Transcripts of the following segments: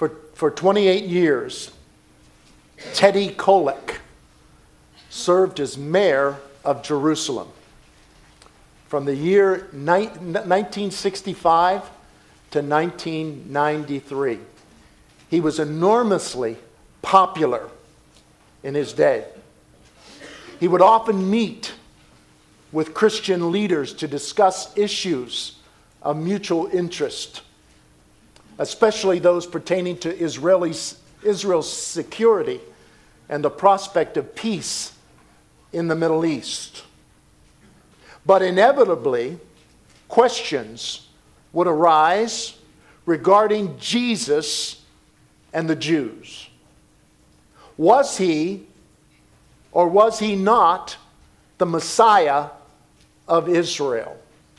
For 28 years, Teddy Kollek served as mayor of Jerusalem. From the year 1965 to 1993. He was enormously popular in his day. He would often meet with Christian leaders to discuss issues of mutual interest, especially those pertaining to Israel's security and the prospect of peace in the Middle East. But inevitably, questions would arise regarding Jesus and the Jews. Was he or was he not the Messiah of Israel?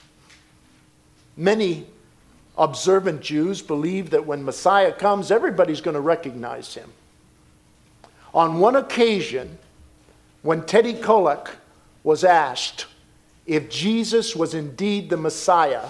Many observant Jews believe that when Messiah comes, everybody's going to recognize him. On one occasion, when Teddy Kollek was asked if Jesus was indeed the Messiah,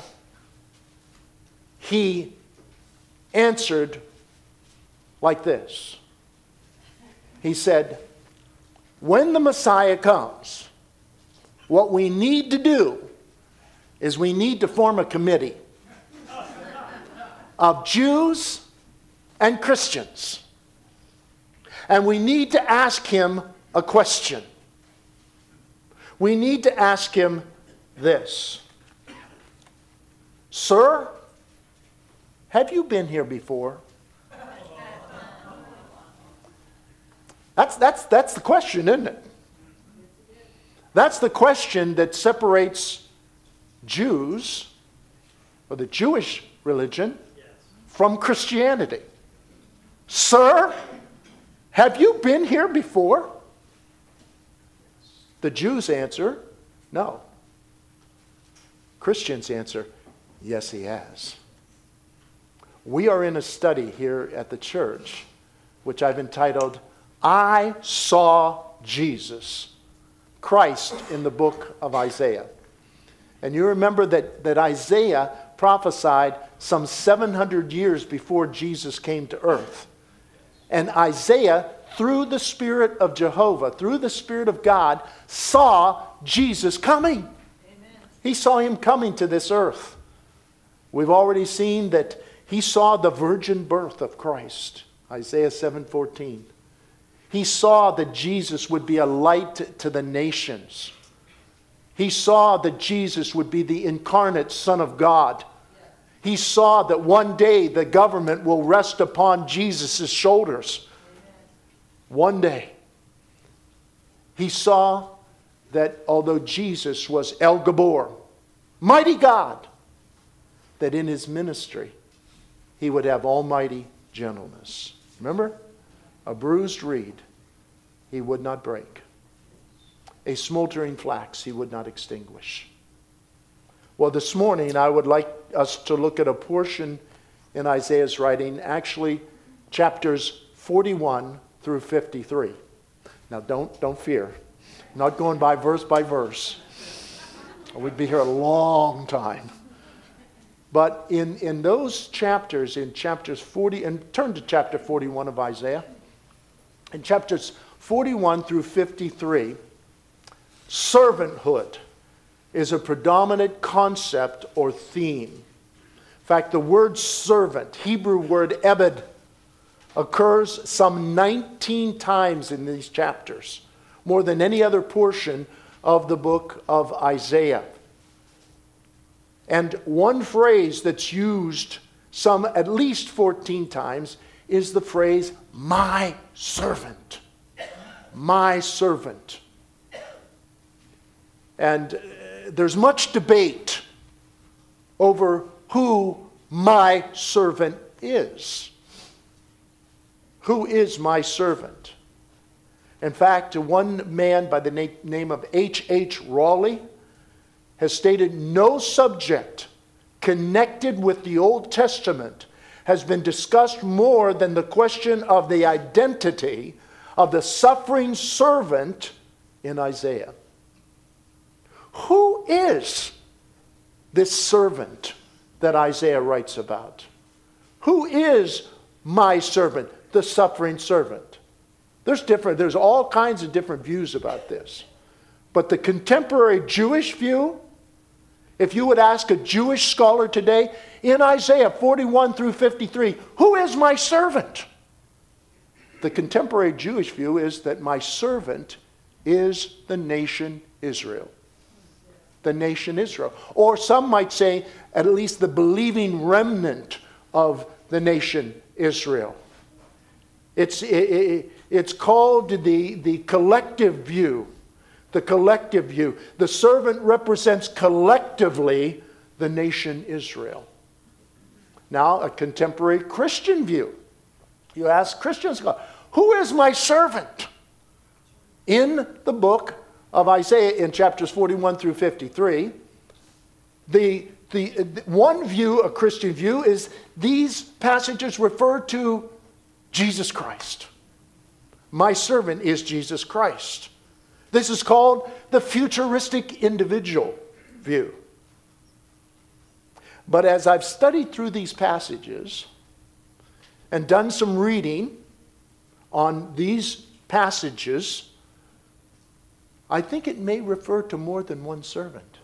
he answered like this. He said, "When the Messiah comes, what we need to do is we need to form a committee of Jews and Christians. And we need to ask him a question. We need to ask him this: Sir, have you been here before?" That's the question, isn't it? That's the question that separates Jews, or the Jewish religion, from Christianity. Sir, have you been here before? The Jews answer, no. Christians answer, yes, he has. We are in a study here at the church, which I've entitled, I Saw Jesus, Christ in the book of Isaiah. And you remember that Isaiah prophesied some 700 years before Jesus came to earth. And Isaiah, through the Spirit of Jehovah, through the Spirit of God, saw Jesus coming. Amen. He saw him coming to this earth. We've already seen that he saw the virgin birth of Christ, Isaiah 7:14. He saw that Jesus would be a light to the nations. He saw that Jesus would be the incarnate Son of God. He saw that one day the government will rest upon Jesus' shoulders. One day. He saw that although Jesus was El Gabor, mighty God, that in his ministry he would have almighty gentleness. Remember? A bruised reed he would not break. A smoldering flax he would not extinguish. Well, this morning I would like us to look at a portion in Isaiah's writing, actually chapters 41 through 53. Now don't fear. I'm not going by verse. We'd be here a long time. But in those chapters, in chapters 40, and turn to chapter 41 of Isaiah, in chapters 41 through 53, servanthood is a predominant concept or theme. In fact, the word servant, Hebrew word ebed, occurs some 19 times in these chapters, more than any other portion of the book of Isaiah. And one phrase that's used some at least 14 times is the phrase, my servant. My servant. And there's much debate over who my servant is. Who is my servant? In fact, one man by the name of H.H. Raleigh has stated no subject connected with the Old Testament has been discussed more than the question of the identity of the suffering servant in Isaiah. Who is this servant that Isaiah writes about? Who is my servant, the suffering servant. There's all kinds of different views about this. But the contemporary Jewish view, if you would ask a Jewish scholar today, in Isaiah 41 through 53, who is my servant? The contemporary Jewish view is that my servant is the nation Israel. The nation Israel. Or some might say, at least the believing remnant of the nation Israel. It's called the collective view. The collective view. The servant represents collectively the nation Israel. Now, a contemporary Christian view. You ask Christians, who is my servant? In the book of Isaiah, in chapters 41 through 53, the one view, a Christian view, is these passages refer to Jesus Christ. My servant is Jesus Christ. This is called the futuristic individual view. But as I've studied through these passages and done some reading on these passages, I think it may refer to more than one servant.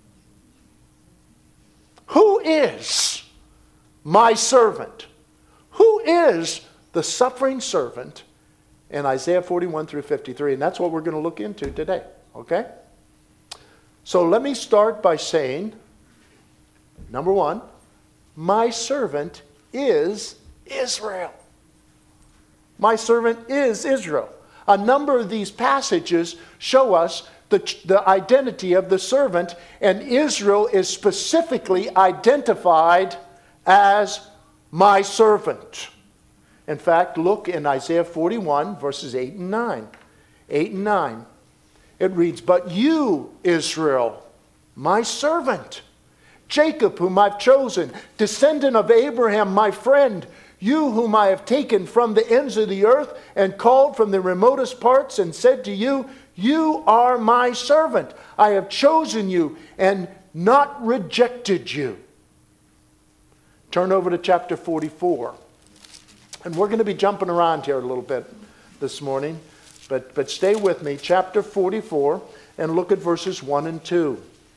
Who is my servant? Who is the suffering servant in Isaiah 41 through 53? And that's what we're going to look into today. Okay? So let me start by saying, number one, my servant is Israel. My servant is Israel. A number of these passages show us the identity of the servant, and Israel is specifically identified as my servant. In fact, look in Isaiah 41, verses 8 and 9. 8 and 9. It reads, "But you, Israel, my servant, Jacob, whom I've chosen, descendant of Abraham, my friend, you whom I have taken from the ends of the earth and called from the remotest parts and said to you, you are my servant. I have chosen you and not rejected you." Turn over to chapter 44. And we're going to be jumping around here a little bit this morning. But stay with me. Chapter 44, and look at verses 1 and 2.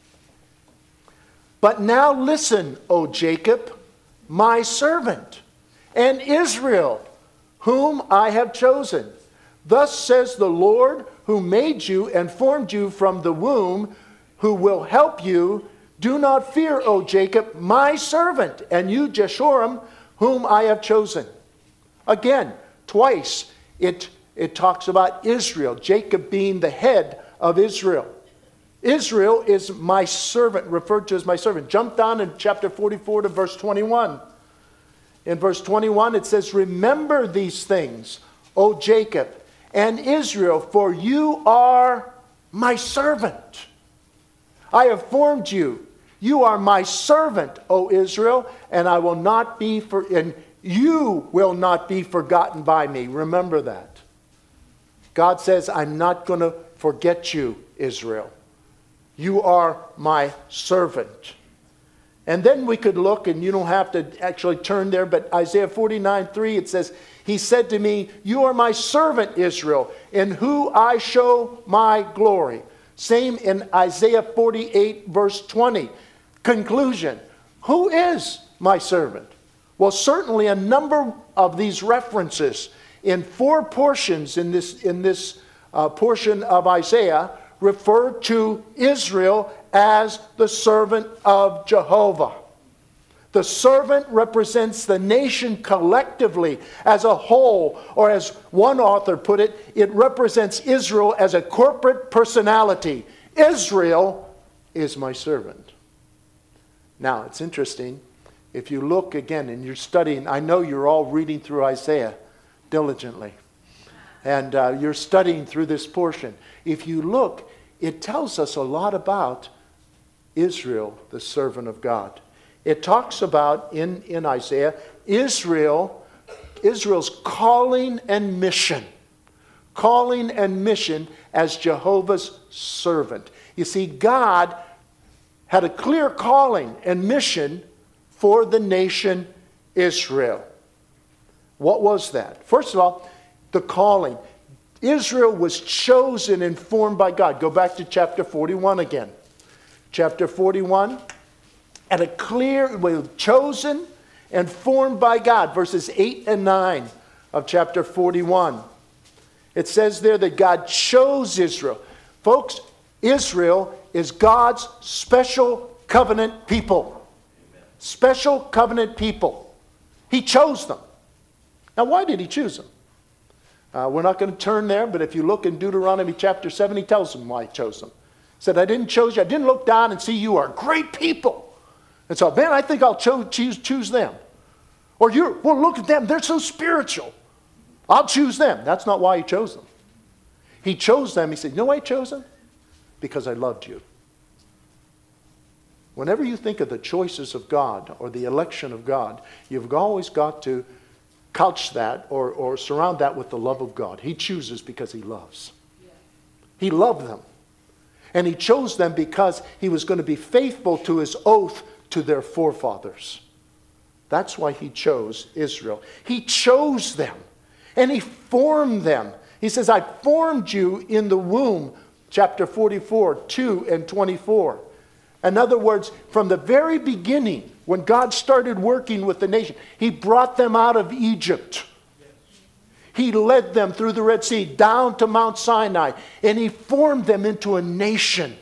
"But now listen, O Jacob, my servant, and Israel, whom I have chosen. Thus says the Lord, who made you and formed you from the womb, who will help you. Do not fear, O Jacob, my servant, and you, Jeshurun, whom I have chosen." Again, twice it talks about Israel, Jacob being the head of Israel. Israel is my servant, referred to as my servant. Jump down in chapter 44 to verse 21. In verse 21 it says, "Remember these things, O Jacob and Israel, for you are my servant. I have formed you. You are my servant, O Israel, and I will not be and you will not be forgotten by me." Remember that. God says, I'm not going to forget you, Israel. You are my servant. And then we could look, and you don't have to actually turn there, but Isaiah 49:3, it says, "He said to me, you are my servant, Israel, in whom I show my glory." Same in Isaiah 48, verse 20. Conclusion. Who is my servant? Well, certainly a number of these references in 4 portions in this portion of Isaiah refer to Israel as the servant of Jehovah. The servant represents the nation collectively as a whole, or as one author put it, it represents Israel as a corporate personality. Israel is my servant. Now, it's interesting. If you look again and you're studying, I know you're all reading through Isaiah diligently. And you're studying through this portion. If you look, it tells us a lot about Israel, the servant of God. It talks about, in Isaiah, Israel's calling and mission. Calling and mission as Jehovah's servant. You see, God had a clear calling and mission for the nation Israel. What was that? First of all, the calling. Israel was chosen and formed by God. Go back to chapter 41 again. Chapter 41, and a clear, chosen and formed by God. Verses 8 and 9 of chapter 41. It says there that God chose Israel. Folks, Israel is God's special covenant people. Amen. Special covenant people. He chose them. Now, why did he choose them? We're not going to turn there, but if you look in Deuteronomy chapter 7, he tells them why he chose them. He said, I didn't choose you. I didn't look down and see you are great people. And so, man, I think I'll choose them. Or well, look at them. They're so spiritual. I'll choose them. That's not why he chose them. He chose them. He said, you know why I chose them? Because I loved you. Whenever you think of the choices of God or the election of God, you've always got to couch that or surround that with the love of God. He chooses because he loves. He loved them. And he chose them because he was going to be faithful to his oath to their forefathers. That's why he chose Israel. He chose them. And he formed them. He says, I formed you in the womb. Chapter 44, 2 and 24. In other words, from the very beginning, when God started working with the nation, he brought them out of Egypt. He led them through the Red Sea down to Mount Sinai, and he formed them into a nation.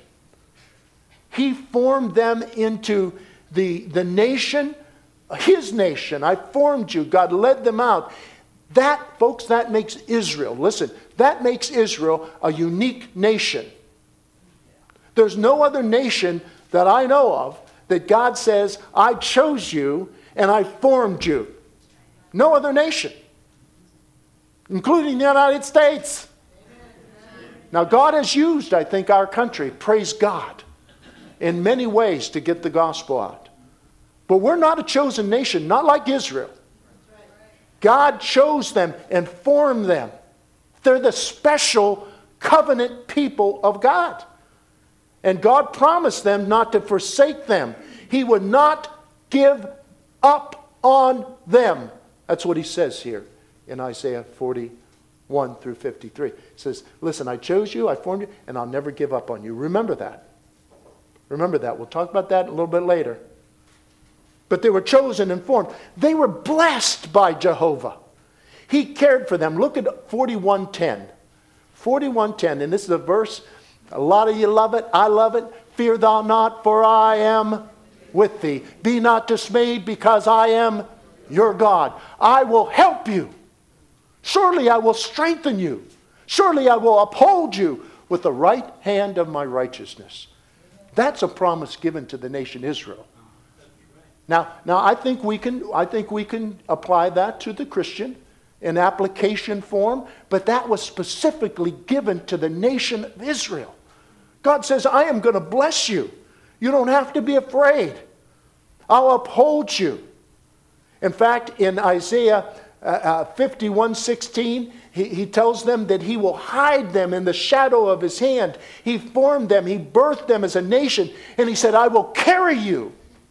He formed them into the nation, his nation. I formed you. God led them out. That, folks, that makes Israel, listen, that makes Israel a unique nation. There's no other nation that I know of that God says, I chose you and I formed you. No other nation, including the United States. Now, God has used, I think, our country, praise God, in many ways to get the gospel out. But we're not a chosen nation, not like Israel. God chose them and formed them. They're the special covenant people of God. And God promised them not to forsake them. He would not give up on them. That's what he says here in Isaiah 41 through 53. He says, listen, I chose you, I formed you, and I'll never give up on you. Remember that. Remember that. We'll talk about that a little bit later. But they were chosen and formed. They were blessed by Jehovah. He cared for them. Look at 41:10. 41:10, and this is a verse, a lot of you love it. I love it. Fear thou not, for I am with thee. Be not dismayed, because I am your God. I will help you. Surely I will strengthen you. Surely I will uphold you with the right hand of my righteousness. That's a promise given to the nation Israel. Now I think we can apply that to the Christian in application form, but that was specifically given to the nation of Israel. God says, I am going to bless you. You don't have to be afraid. I'll uphold you. In fact, in Isaiah 51:16, he tells them that he will hide them in the shadow of his hand. He formed them. He birthed them as a nation. And he said, I will carry you.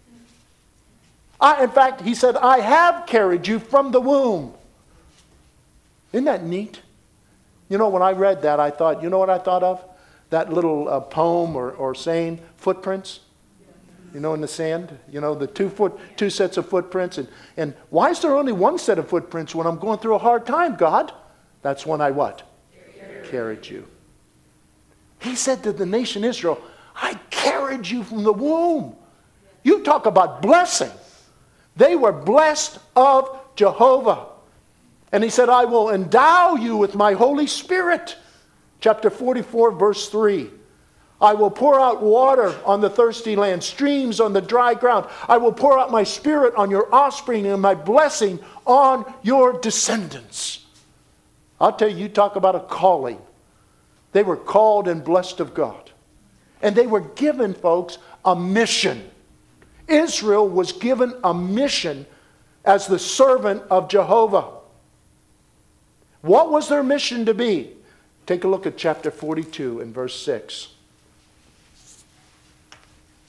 In fact, he said, I have carried you from the womb. Isn't that neat? You know, when I read that, I thought, you know what I thought of? That little poem or saying, footprints. You know, in the sand. You know, the two sets of footprints. And why is there only one set of footprints when I'm going through a hard time, God? That's when I what? Carried you. He said to the nation Israel, I carried you from the womb. You talk about blessing. They were blessed of Jehovah. And he said, I will endow you with my Holy Spirit. Chapter 44, verse 3. I will pour out water on the thirsty land, streams on the dry ground. I will pour out my Spirit on your offspring and my blessing on your descendants. I'll tell you, you talk about a calling. They were called and blessed of God. And they were given, folks, a mission. Israel was given a mission as the servant of Jehovah. What was their mission to be? Take a look at chapter 42 and verse 6.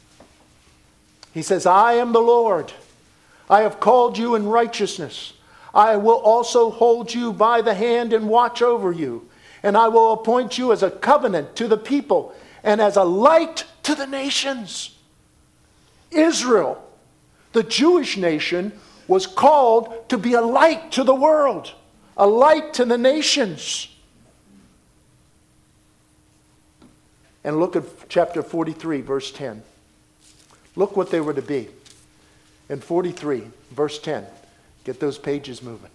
He says, I am the Lord. I have called you in righteousness. I will also hold you by the hand and watch over you. And I will appoint you as a covenant to the people and as a light to the nations. Israel, the Jewish nation, was called to be a light to the world, a light to the nations. And look at chapter 43, verse 10. Look what they were to be. In 43, verse 10. Get those pages moving.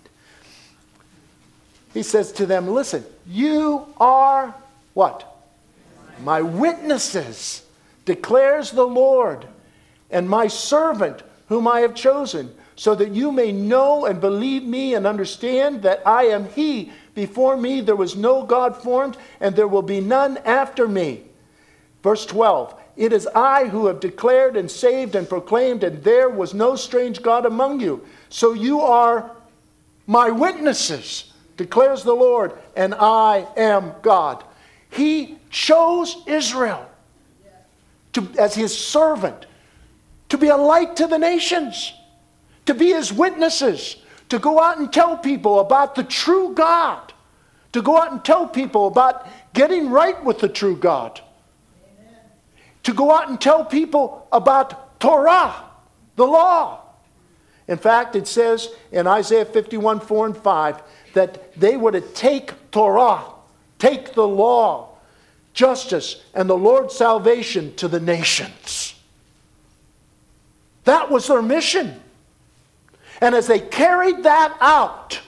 He says to them, listen, you are what? My witnesses, declares the Lord, and my servant whom I have chosen, so that you may know and believe me and understand that I am he. Before me there was no God formed, and there will be none after me. Verse 12, it is I who have declared and saved and proclaimed, and there was no strange God among you. So you are my witnesses, declares the Lord, and I am God. He chose Israel as his servant, to be a light to the nations, to be his witnesses, to go out and tell people about the true God, to go out and tell people about getting right with the true God, to go out and tell people about Torah, the law. In fact, it says in Isaiah 51, 4 and 5, that they were to take Torah, take the law, justice, and the Lord's salvation to the nations. That was their mission. And as they carried that out,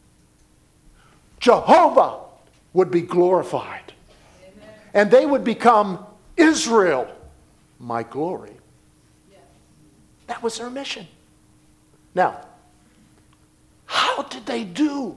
Jehovah would be glorified. Amen. And they would become Israel, my glory. Yes. That was their mission. Now, how did they do?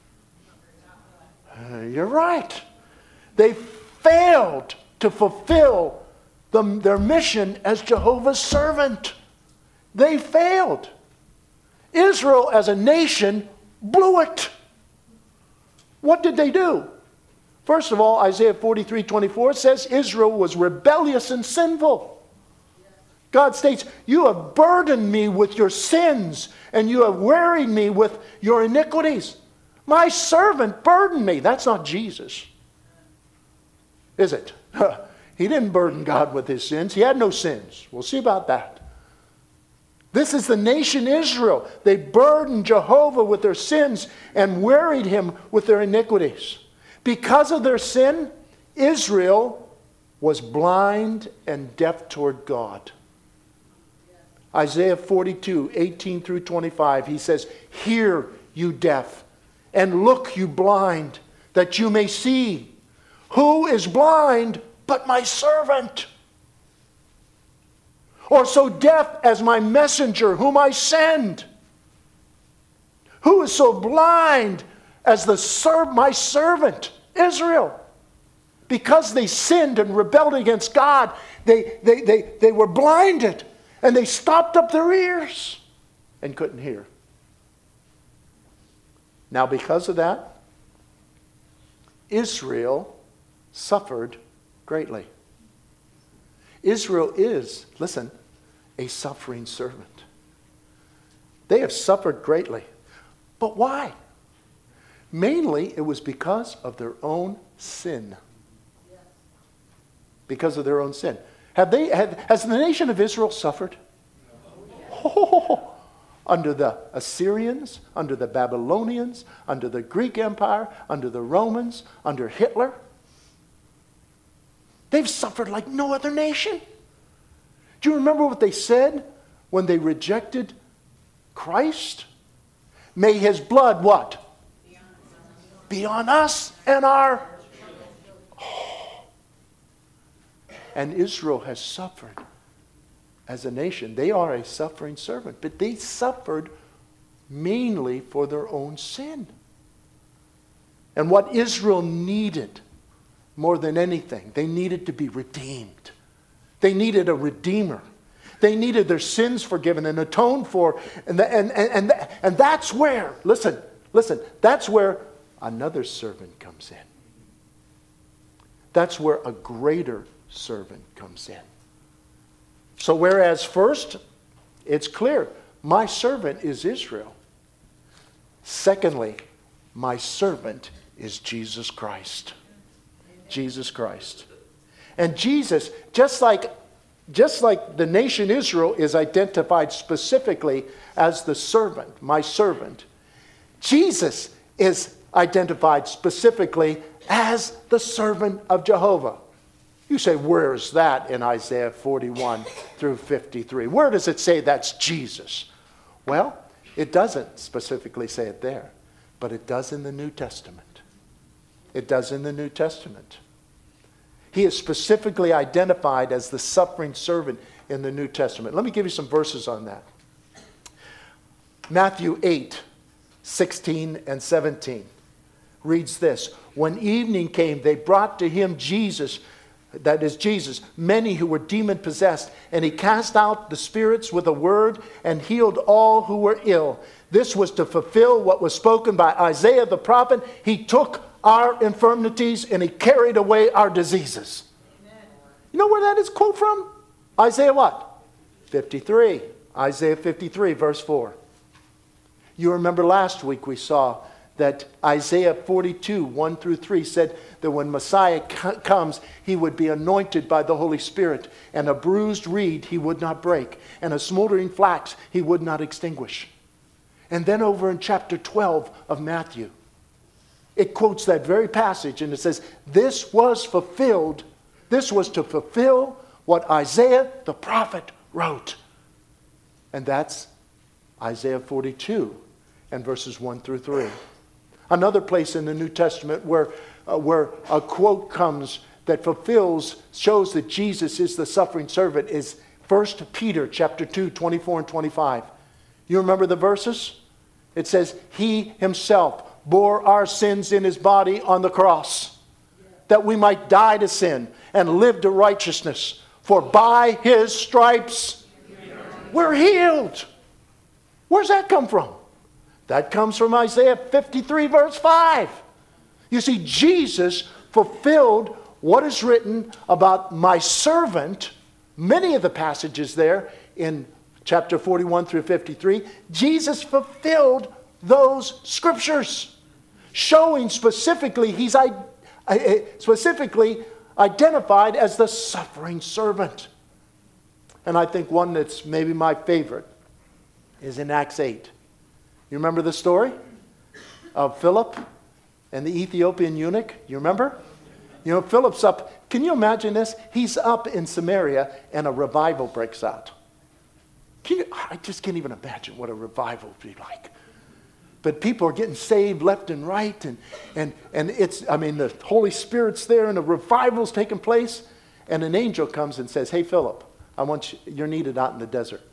You're right. They failed to fulfill their mission as Jehovah's servant. They failed. Israel as a nation blew it. What did they do? First of all, Isaiah 43:24 says Israel was rebellious and sinful. God states, you have burdened me with your sins, and you have wearied me with your iniquities. My servant burdened me. That's not Jesus, is it? He didn't burden God with his sins. He had no sins. We'll see about that. This is the nation Israel. They burdened Jehovah with their sins and wearied him with their iniquities. Because of their sin, Israel was blind and deaf toward God. Isaiah 42, 18 through 25, he says, hear, you deaf, and look, you blind, that you may see. Who is blind but my servant? Or so deaf as my messenger whom I send? Who is so blind as my servant, Israel? Because they sinned and rebelled against God, they were blinded, and they stopped up their ears and couldn't hear. Now, because of that, Israel suffered greatly. Israel is, listen, a suffering servant. They have suffered greatly. But why? Mainly, it was because of their own sin. Because of their own sin. Has the nation of Israel suffered? Oh, under the Assyrians, under the Babylonians, under the Greek Empire, under the Romans, under Hitler. They've suffered like no other nation. Do you remember what they said when they rejected Christ? May his blood, what? Be on us and our... Oh. And Israel has suffered as a nation. They are a suffering servant. But they suffered mainly for their own sin. And what Israel needed more than anything, they needed to be redeemed. They needed a redeemer. They needed their sins forgiven and atoned for. And that's where, listen, that's where another servant comes in. That's where a greater servant comes in. So whereas first, it's clear, my servant is Israel. Secondly, my servant is Jesus Christ. Jesus Christ. And Jesus, just like the nation Israel is identified specifically as the servant, my servant, Jesus is identified specifically as the servant of Jehovah. You say, where is that in Isaiah 41 through 53? Where does it say that's Jesus? Well, it doesn't specifically say it there, but it does in the New Testament. It does in the New Testament. He is specifically identified as the suffering servant in the New Testament. Let me give you some verses on that. Matthew 8, 16 and 17 reads this. When evening came, they brought to him Jesus, that is Jesus, many who were demon-possessed, and he cast out the spirits with a word and healed all who were ill. This was to fulfill what was spoken by Isaiah the prophet. He took our infirmities and he carried away our diseases. Amen. You know where that is quote from? Isaiah what? 53. Isaiah 53 verse 4. You remember last week we saw that Isaiah 42 1 through 3 said that when Messiah comes, he would be anointed by the Holy Spirit, and a bruised reed he would not break, and a smoldering flax he would not extinguish. And then over in chapter 12 of Matthew, it quotes that very passage and it says, this was fulfilled. This was to fulfill what Isaiah the prophet wrote. And that's Isaiah 42 and verses 1 through 3. Another place in the New Testament where a quote comes that shows that Jesus is the suffering servant is 1 Peter chapter 2, 24 and 25. You remember the verses? It says, he himself bore our sins in his body on the cross, that we might die to sin and live to righteousness. For by his stripes we're healed. Where's that come from? That comes from Isaiah 53 verse 5. You see, Jesus fulfilled what is written about my servant. Many of the passages there in chapter 41 through 53, Jesus fulfilled those scriptures, showing specifically he's specifically identified as the suffering servant. And I think one that's maybe my favorite is in Acts 8. You remember the story of Philip and the Ethiopian eunuch? You remember? You know, Philip's up. Can you imagine this? He's up in Samaria and a revival breaks out. I just can't even imagine what a revival would be like. But people are getting saved left and right, and it's, I mean, the Holy Spirit's there, and a revival's taking place, and an angel comes and says, hey, Philip, you're needed out in the desert.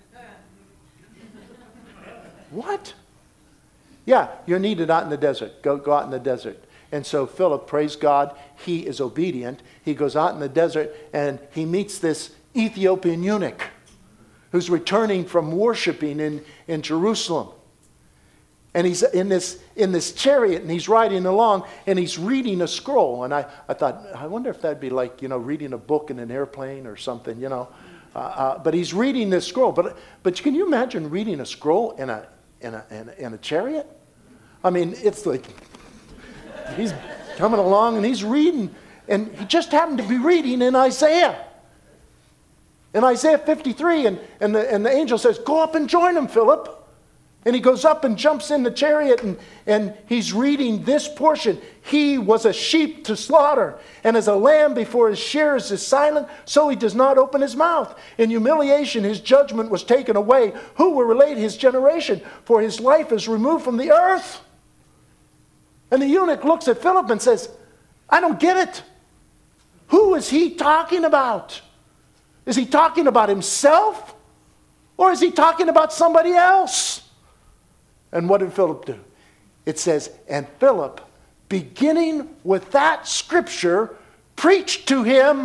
What? Yeah, you're needed out in the desert. Go out in the desert. And so Philip, praise God, he is obedient. He goes out in the desert, and he meets this Ethiopian eunuch who's returning from worshiping in Jerusalem. And he's in this chariot, and he's riding along, and he's reading a scroll. And I thought, I wonder if that'd be like, reading a book in an airplane or something, But he's reading this scroll. But can you imagine reading a scroll in a chariot? I mean, it's like he's coming along and he's reading, and he just happened to be reading in Isaiah. In Isaiah 53, and the angel says, go up and join him, Philip. And he goes up and jumps in the chariot, and he's reading this portion. He was a sheep to slaughter, and as a lamb before his shearers is silent, so he does not open his mouth. In humiliation his judgment was taken away. Who will relate his generation? For his life is removed from the earth. And the eunuch looks at Philip and says, I don't get it. Who is he talking about? Is he talking about himself? Or is he talking about somebody else? And what did Philip do? It says, and Philip, beginning with that scripture, preached to him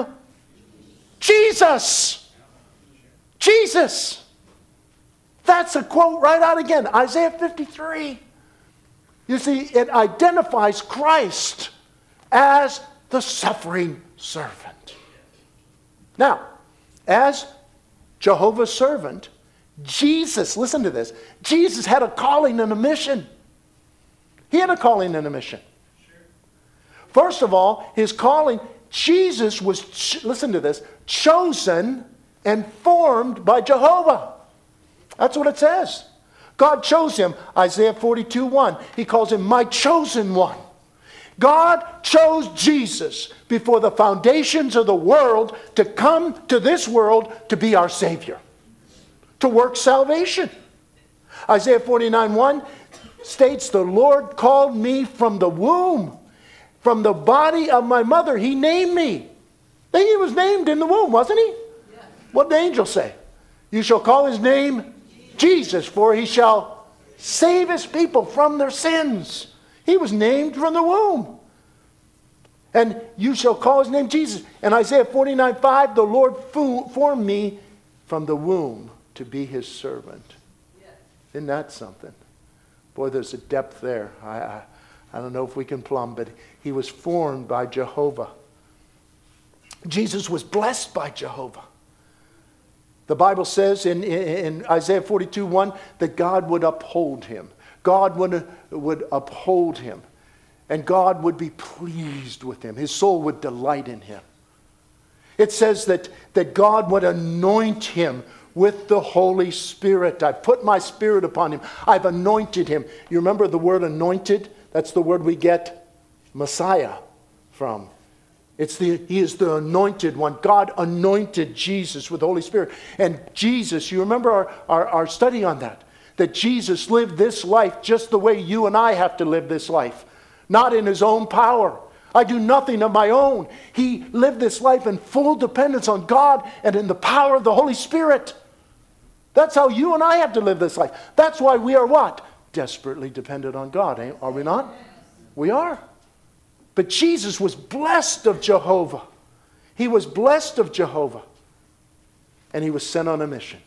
Jesus. Jesus. That's a quote right out again. Isaiah 53. You see, it identifies Christ as the suffering servant. Now, as Jehovah's servant, Jesus, listen to this, Jesus had a calling and a mission. He had a calling and a mission. First of all, his calling, Jesus was, listen to this, chosen and formed by Jehovah. That's what it says. God chose him. Isaiah 42:1. He calls him my chosen one. God chose Jesus before the foundations of the world to come to this world to be our Savior, to work salvation. Isaiah 49:1 states, the Lord called me from the womb, from the body of my mother. He named me. He was named in the womb, wasn't he? Yes. What did the angel say? You shall call his name Jesus, for he shall save his people from their sins. He was named from the womb. And you shall call his name Jesus. And Isaiah 49:5, the Lord formed me from the womb to be his servant. Yes. Isn't that something? Boy, there's a depth there. I don't know if we can plumb, but he was formed by Jehovah. Jesus was blessed by Jehovah. The Bible says in Isaiah 42:1 that God would uphold him. God would uphold him. And God would be pleased with him. His soul would delight in him. It says that God would anoint him with the Holy Spirit. I've put my Spirit upon him. I've anointed him. You remember the word anointed? That's the word we get Messiah from. He is the anointed one. God anointed Jesus with the Holy Spirit. And Jesus, you remember our study on that? That Jesus lived this life just the way you and I have to live this life. Not in his own power. I do nothing of my own. He lived this life in full dependence on God and in the power of the Holy Spirit. That's how you and I have to live this life. That's why we are what? Desperately dependent on God. Are we not? We are. But Jesus was blessed of Jehovah. He was blessed of Jehovah. And he was sent on a mission.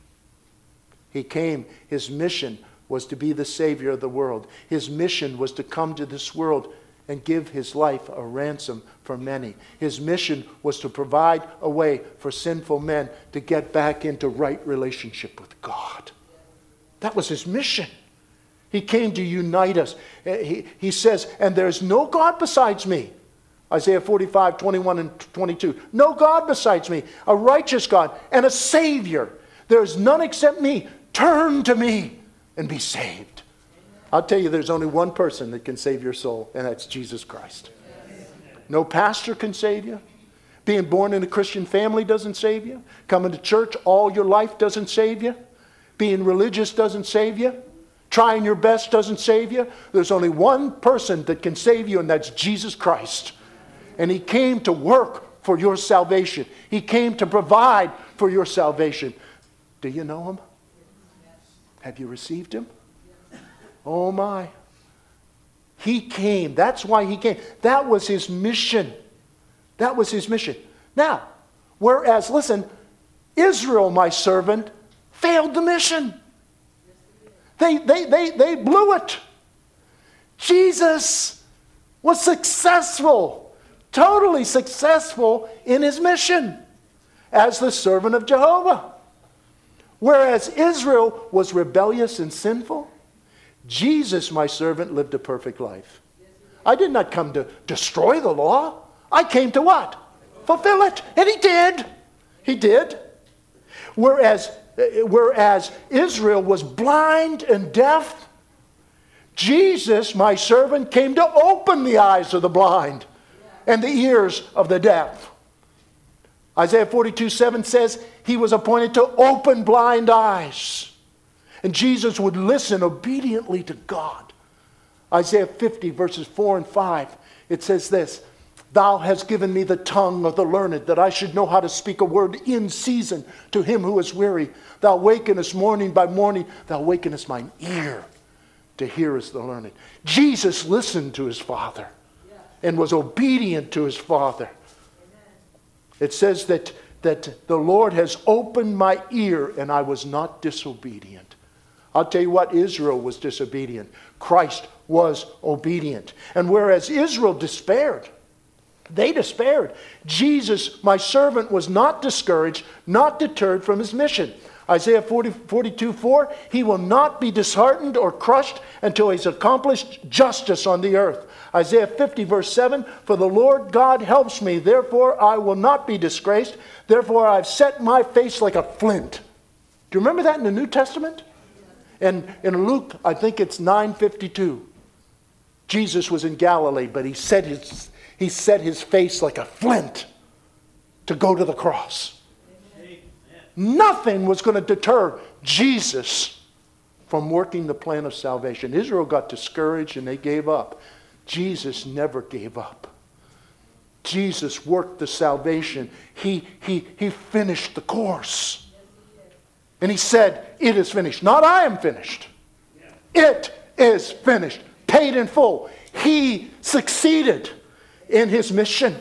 He came. His mission was to be the Savior of the world. His mission was to come to this world and give his life a ransom for many. His mission was to provide a way for sinful men to get back into right relationship with God. That was his mission. He came to unite us. He says, and there's no God besides me. Isaiah 45:21 and 22. No God besides me, a righteous God and a Savior. There's none except me. Turn to me and be saved. I'll tell you, there's only one person that can save your soul, and that's Jesus Christ. No pastor can save you. Being born in a Christian family doesn't save you. Coming to church all your life doesn't save you. Being religious doesn't save you. Trying your best doesn't save you. There's only one person that can save you, and that's Jesus Christ. And he came to work for your salvation. He came to provide for your salvation. Do you know him? Have you received him? Oh my. He came. That's why he came. That was his mission. That was his mission. Now, whereas, listen, Israel, my servant, failed the mission. They blew it. Jesus was successful, totally successful in his mission as the servant of Jehovah. Whereas Israel was rebellious and sinful, Jesus, my servant, lived a perfect life. I did not come to destroy the law. I came to what? Fulfill it. And he did. He did. Whereas Israel was blind and deaf, Jesus, my servant, came to open the eyes of the blind and the ears of the deaf. Isaiah 42:7 says he was appointed to open blind eyes. And Jesus would listen obediently to God. Isaiah 50 verses 4 and 5, it says this, Thou hast given me the tongue of the learned, that I should know how to speak a word in season to him who is weary. Thou wakenest morning by morning, thou wakenest mine ear to hear as the learned. Jesus listened to his Father and was obedient to his Father. It says that the Lord has opened my ear and I was not disobedient. I'll tell you what, Israel was disobedient. Christ was obedient. And whereas Israel despaired, they despaired, Jesus, my servant, was not discouraged, not deterred from his mission. Isaiah 42:4, he will not be disheartened or crushed until he's accomplished justice on the earth. Isaiah 50 verse 7, for the Lord God helps me, therefore I will not be disgraced. Therefore I've set my face like a flint. Do you remember that in the New Testament? And in Luke, I think it's 9:52. Jesus was in Galilee, but he set his face like a flint to go to the cross. Nothing was going to deter Jesus from working the plan of salvation. Israel got discouraged and they gave up. Jesus never gave up. Jesus worked the salvation. He finished the course. And he said, it is finished. Not I am finished. It is finished. Paid in full. He succeeded in his mission.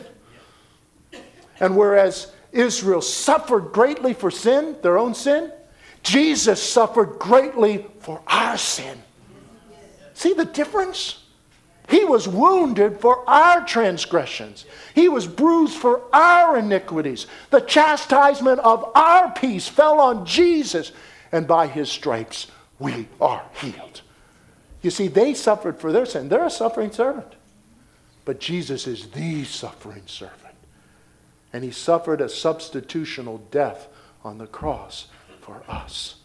And whereas Israel suffered greatly for sin, their own sin, Jesus suffered greatly for our sin. See the difference? He was wounded for our transgressions. He was bruised for our iniquities. The chastisement of our peace fell on Jesus, and by his stripes we are healed. You see, they suffered for their sin. They're a suffering servant. But Jesus is the suffering servant. And he suffered a substitutional death on the cross for us.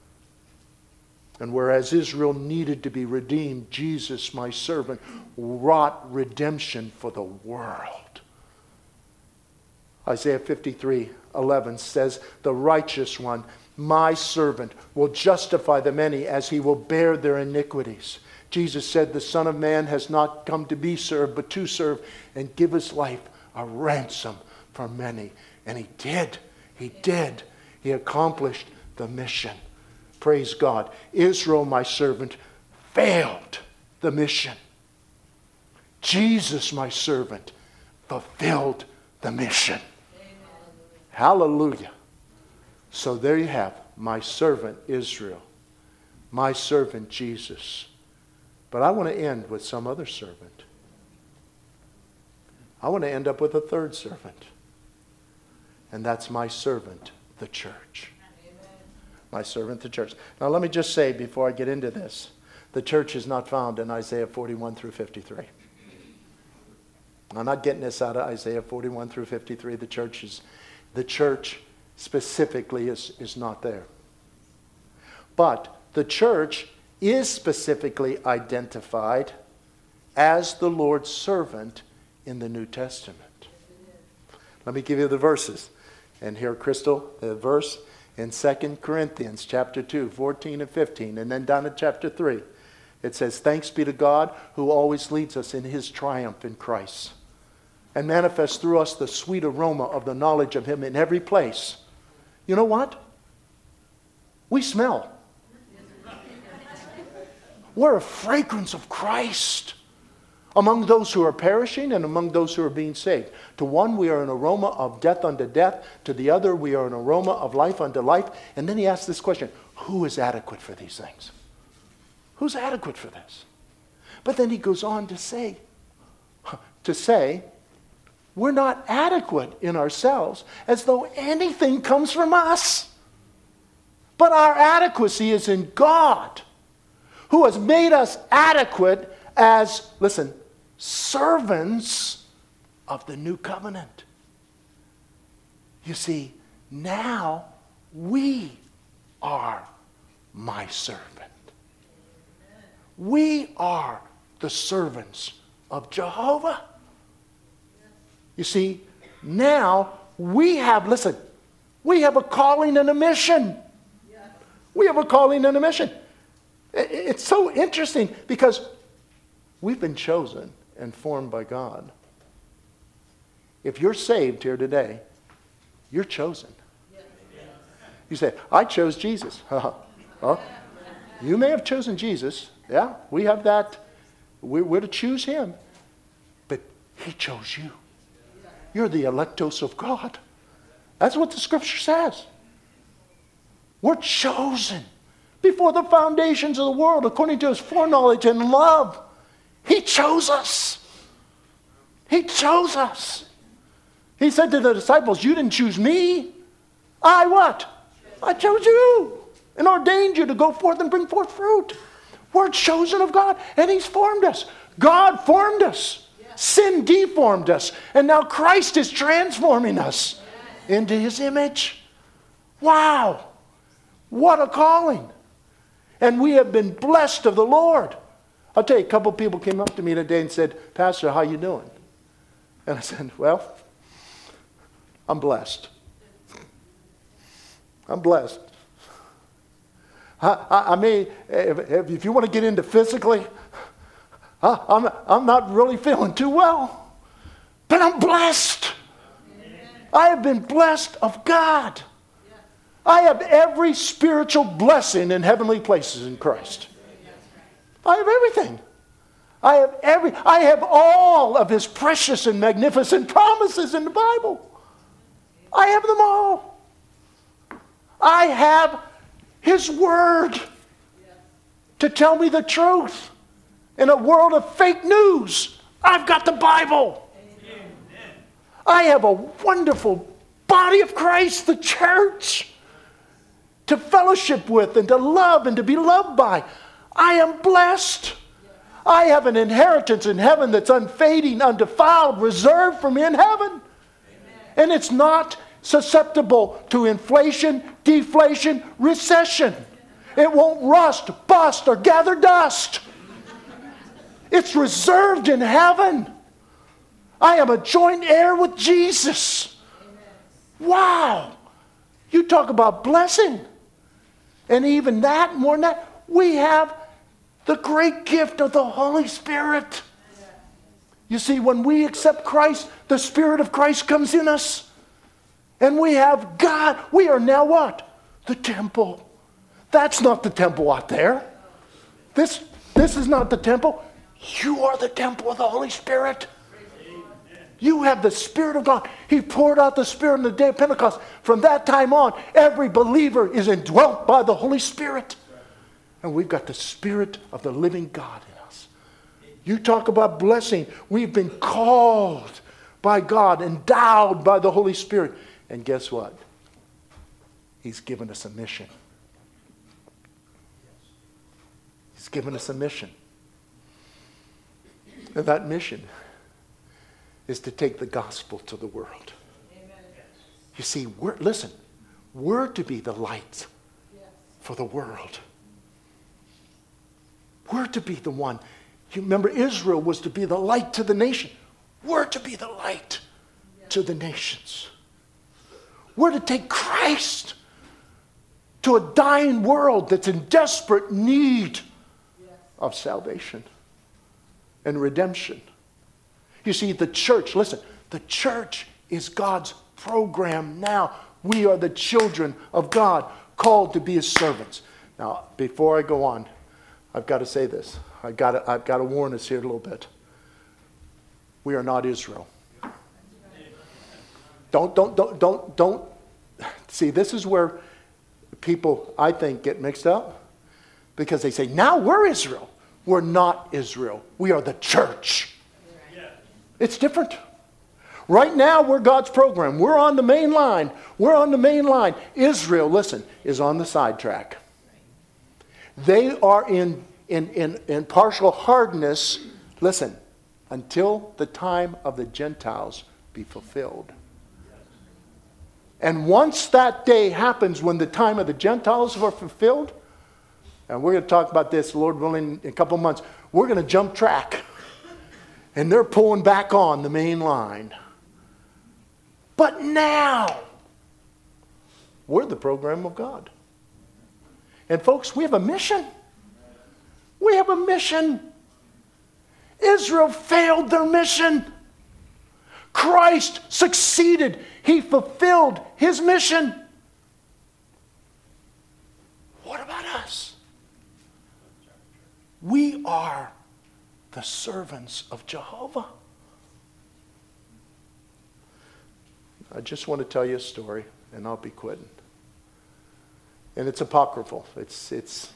And whereas Israel needed to be redeemed, Jesus, my servant, wrought redemption for the world. Isaiah 53:11 says, the righteous one, my servant, will justify the many as he will bear their iniquities. Jesus said, the Son of Man has not come to be served, but to serve and give his life a ransom for many. And he did. He did. He accomplished the mission. Praise God. Israel, my servant, failed the mission. Jesus, my servant, fulfilled the mission. Amen. Hallelujah. So there you have my servant Israel, my servant Jesus. But I want to end with some other servant. I want to end up with a third servant. And that's my servant, the church. My servant, the church. Now let me just say before I get into this, the church is not found in Isaiah 41 through 53. I'm not getting this out of Isaiah 41 through 53. The church specifically is not there. But the church is specifically identified as the Lord's servant in the New Testament. Let me give you the verses. And here, Crystal, the verse in 2 Corinthians chapter 2, 14 and 15, and then down in chapter 3. It says, thanks be to God who always leads us in his triumph in Christ and manifests through us the sweet aroma of the knowledge of him in every place. You know what? We smell. We're a fragrance of Christ among those who are perishing and among those who are being saved. To one, we are an aroma of death unto death. To the other, we are an aroma of life unto life. And then he asks this question, who is adequate for these things? Who's adequate for this? But then he goes on to say, we're not adequate in ourselves as though anything comes from us. But our adequacy is in God, who has made us adequate as, listen, servants of the new covenant. You see, now we are my servant. We are the servants of Jehovah. You see, now we have, listen, we have a calling and a mission. We have a calling and a mission. It's so interesting because we've been chosen and formed by God. If you're saved here today, you're chosen. You say, I chose Jesus. Well, you may have chosen Jesus. Yeah, we have that. We're to choose him. But he chose you. You're the electos of God. That's what the scripture says. We're chosen before the foundations of the world according to his foreknowledge and love. He chose us. He chose us. He said to the disciples, you didn't choose me. I what? I chose you and ordained you to go forth and bring forth fruit. We're chosen of God, and He's formed us. God formed us. Sin deformed us. And now Christ is transforming us into His image. Wow. What a calling. And we have been blessed of the Lord. I'll tell you, a couple of people came up to me today and said, Pastor, how you doing? And I said, well, I'm blessed. I'm blessed. I mean, if you want to get into physically, I'm not really feeling too well. But I'm blessed. I have been blessed of God. I have every spiritual blessing in heavenly places in Christ. I have everything. I have all of His precious and magnificent promises in the Bible. I have them all. I have His Word to tell me the truth. In a world of fake news, I've got the Bible. I have a wonderful body of Christ, the church, to fellowship with and to love and to be loved by. I am blessed. I have an inheritance in heaven that's unfading, undefiled, reserved for me in heaven. And it's not susceptible to inflation, deflation, recession. It won't rust, bust, or gather dust. It's reserved in heaven. I am a joint heir with Jesus. Wow. You talk about blessing. And even that, more than that, we have the great gift of the Holy Spirit. You see, when we accept Christ, the Spirit of Christ comes in us. And we have God. We are now what? The temple. That's not the temple out there. This is not the temple. You are the temple of the Holy Spirit. You have the Spirit of God. He poured out the Spirit on the day of Pentecost. From that time on, every believer is indwelt by the Holy Spirit. And we've got the Spirit of the living God in us. You talk about blessing. We've been called by God, endowed by the Holy Spirit. And guess what? He's given us a mission. He's given us a mission. And that mission is to take the gospel to the world. Amen. You see, we're to be the light for the world. We're to be the one. You remember, Israel was to be the light to the nation. We're to be the light to the nations. We're to take Christ to a dying world that's in desperate need of salvation and redemption. You see, the church, listen, the church is God's program now. We are the children of God, called to be His servants. Now, before I go on, I've got to say this. I've got to warn us here a little bit. We are not Israel. Don't. See, this is where people, I think, get mixed up. Because they say, now we're Israel. We're not Israel. We are the church. It's different. Right now, we're God's program. We're on the main line. We're on the main line. Israel, listen, is on the sidetrack. They are in partial hardness, listen, until the time of the Gentiles be fulfilled. And once that day happens, when the time of the Gentiles are fulfilled, and we're going to talk about this, Lord willing, in a couple of months, we're going to jump track. And they're pulling back on the main line. But now, we're the program of God. And folks, we have a mission. We have a mission. Israel failed their mission. Christ succeeded. He fulfilled His mission. What about us? We are the servants of Jehovah. I just want to tell you a story, and I'll be quitting. And it's apocryphal. It's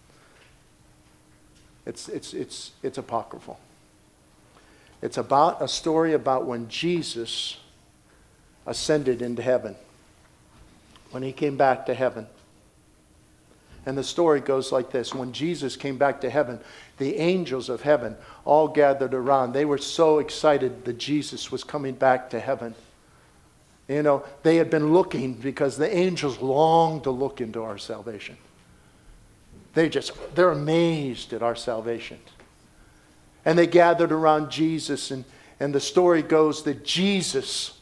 apocryphal. It's about a story about when Jesus ascended into heaven. When He came back to heaven. And the story goes like this. When Jesus came back to heaven, the angels of heaven all gathered around. They were so excited that Jesus was coming back to heaven. You know, they had been looking because the angels longed to look into our salvation. They're amazed at our salvation. And they gathered around Jesus, and the story goes that Jesus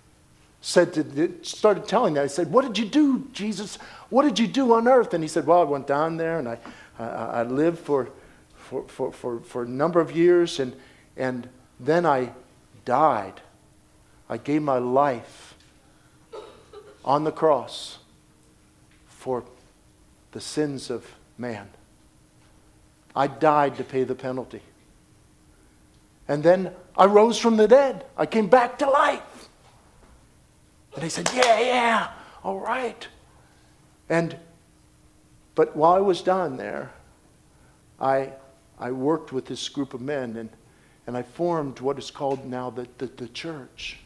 started telling them. I said, "What did you do, Jesus? What did you do on earth?" And he said, "Well, I went down there and I lived for a number of years, and then I died. I gave my life on the cross for the sins of man. I died to pay the penalty. And then I rose from the dead. I came back to life." And they said, yeah, all right. But while I was down there, I worked with this group of men, and I formed what is called now the church.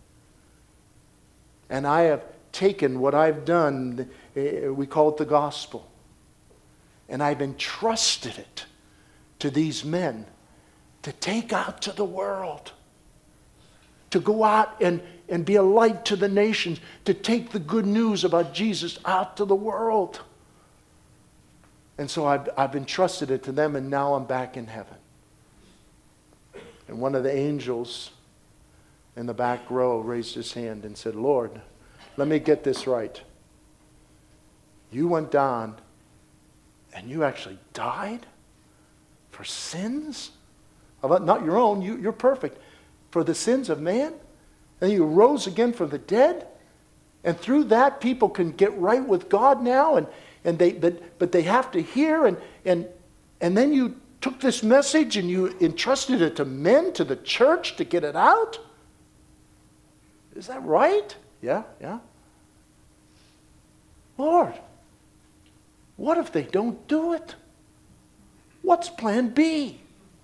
And I have taken what I've done, we call it the gospel, and I've entrusted it to these men to take out to the world, to go out and be a light to the nations, to take the good news about Jesus out to the world. And so I've entrusted it to them, and now I'm back in heaven. And one of the angels in the back row raised his hand and said, "Lord, let me get this right. You went down and you actually died for sins? Not your own, you're perfect. For the sins of man? And you rose again from the dead? And through that people can get right with God now, but they have to hear, and then you took this message and you entrusted it to men, to the church, to get it out? Is that right?" Yeah. "Lord, what if they don't do it? What's plan B?"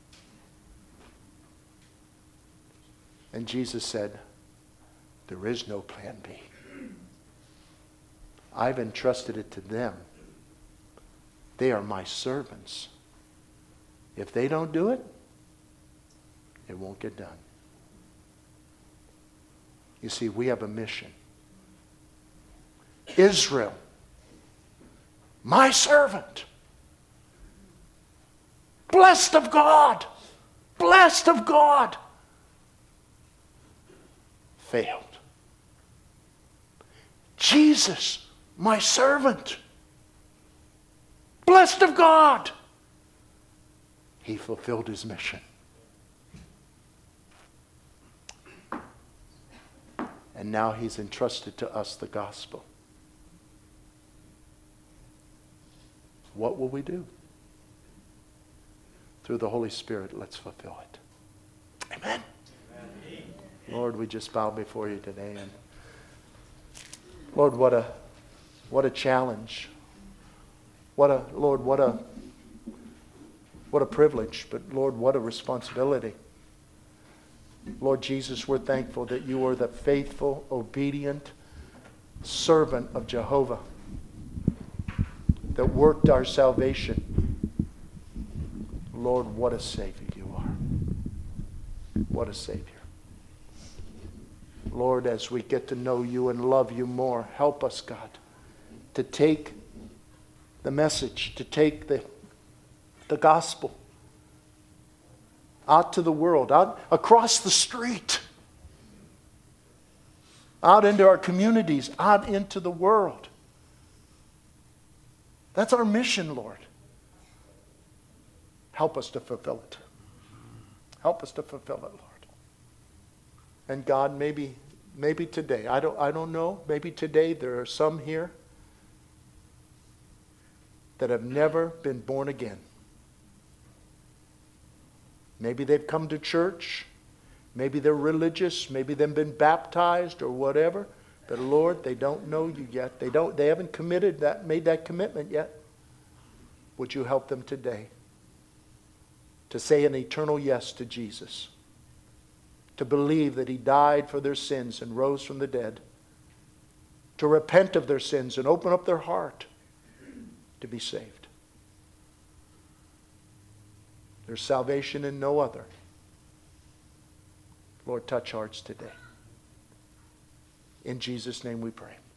And Jesus said, "There is no plan B. I've entrusted it to them. They are my servants. If they don't do it, it won't get done." You see, we have a mission. Israel, my servant, blessed of God, failed. Jesus, my servant, blessed of God, he fulfilled his mission. And now he's entrusted to us the gospel. What will we do? Through the Holy Spirit, let's fulfill it. Amen. Amen. Lord, we just bow before you today. And Lord, what a challenge. What a privilege. But Lord, what a responsibility. Lord Jesus, we're thankful that you are the faithful, obedient servant of Jehovah that worked our salvation. Lord, what a Savior you are. What a Savior. Lord, as we get to know you and love you more, help us, God, to take the message, to take the gospel out to the world, out across the street, out into our communities, out into the world. That's our mission, Lord. Help us to fulfill it. Help us to fulfill it, Lord. And God, maybe today, I don't know, maybe today there are some here that have never been born again. Maybe they've come to church, maybe they're religious, maybe they've been baptized or whatever, but Lord, they don't know you yet. They haven't made that commitment yet. Would you help them today to say an eternal yes to Jesus? To believe that he died for their sins and rose from the dead. To repent of their sins and open up their heart. to be saved. There's salvation in no other. Lord, touch hearts today. In Jesus' name we pray.